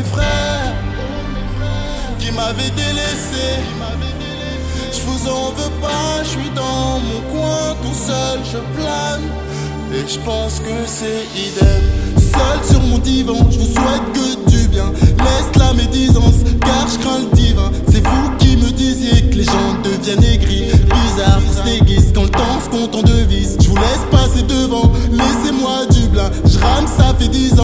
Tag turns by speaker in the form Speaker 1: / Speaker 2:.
Speaker 1: mes frères qui m'avaient délaissé. Je vous en veux pas, je suis dans mon coin tout seul, je plane et je pense que c'est idem. Seul sur mon divan, je vous souhaite que du bien. Laisse la médisance, car je crains le divin. C'est vous qui me disiez que les gens deviennent aigris, bizarres, pour se déguisent quand le temps se compte en devises. Je vous laisse passer devant, laissez-moi du blin. Je rame, ça fait 10 ans.